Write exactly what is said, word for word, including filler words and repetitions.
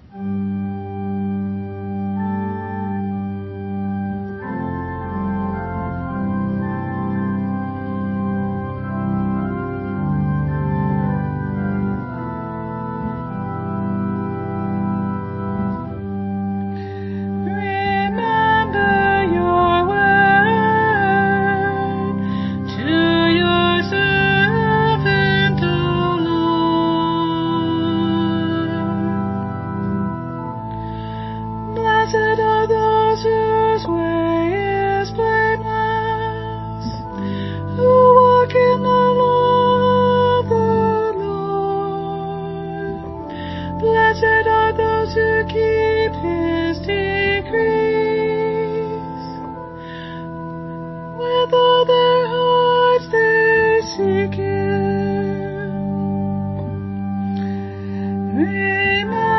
Blessed are those whose way is blameless, who walk in the law of the Lord. Blessed are those who keep His decrees. With all their hearts they seek Him. Amen.